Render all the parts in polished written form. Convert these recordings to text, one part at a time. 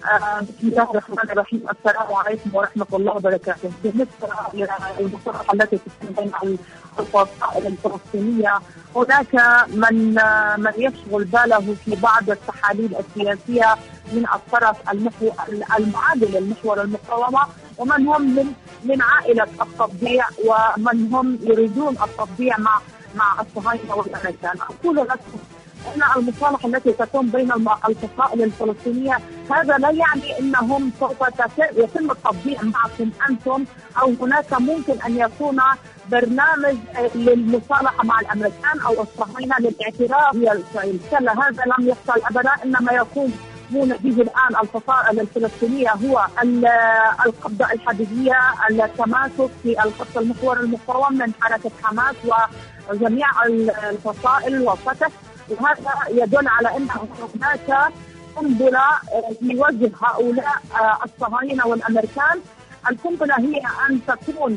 بسم الله الرحمن الرحيم. السلام عليكم ورحمة الله وبركاته. بالنسبة للمصالحة التي تتم بين الفصائل الفلسطينية، هناك من يشغل باله في بعض التحاليل السياسية من الطرف المعادل للمحور المقاومة، ومن هم من عائلة التطبيع، ومن هم يريدون التطبيع مع الصهاينة والأمريكان. أقول لكم أن المصالحة التي تتم بين الفصائل الفلسطينية هذا لا يعني أنهم سوف يتم التطبيع معكم أنتم، أو هناك ممكن أن يكون برنامج للمصالحة مع الأمريكان أو الصهاينة للاعتراف بإسرائيل. كلا، هذا لم يحصل أبدا. إنما يقوم به الآن الفصائل الفلسطينية هو القبضة الحديدية، التماسك في الخط المحور المقاوم من حركة حماس وجميع الفصائل وفتح. وهذا يدل على أن هناك قنبلة في وجه هؤلاء الصهاينة والأمريكان. القنبلة هي أن تكون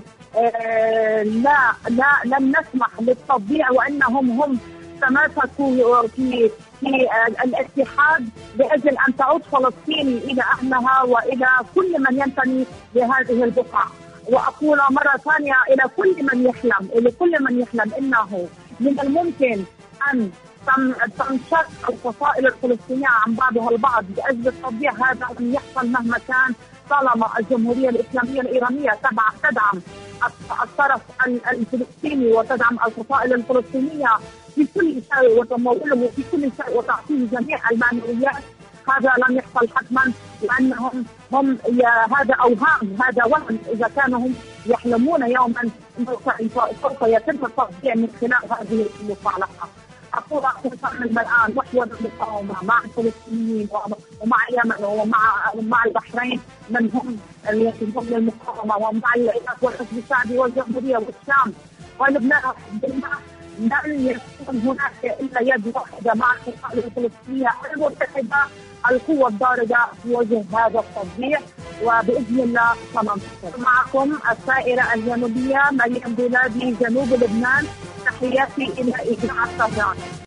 لن نسمح للتطبيع، وأنهم تماسكوا في الاتحاد لأجل أن تعود فلسطين إلى أهلها وإلى كل من ينتمي لهذه البقعة. وأقول مرة ثانية إلى كل من يحلم إنه من الممكن أن تنشق الفصائل الفلسطينية عن بعضها البعض لأجل التطبيع. هذا لن يحصل مهما كان، طالما الجمهورية الإسلامية الإيرانية تدعم الطرف الفلسطيني وتدعم الفصائل الفلسطينية في كل شيء وتموله في كل شيء وتعطيه جميع المعنويات. هذا لن يحصل حتما، لأنهم هذا أوهام، هذا وهم. إذا كانوا هم يحلمون يوما سوف يتم التطبيع من خلال هذه المصالحة. أقول الآن محور المقاومة مع الفلسطينيين ومع اليمن ومع البحرين من هم ينتمون للمقاومة، ومع العراق والحزب الشعبي والجمهورية والشام ولبنان. لن يكون هناك إلا يد واحدة مع الفصائل الفلسطينية المتحدة، القوة الضاربة في وجه هذا التطبيع، وبإذن الله سننتصر. معكم السائرة الجنوبية مريم بلادي، جنوب لبنان. تحياتي إلى إذاعة طهران.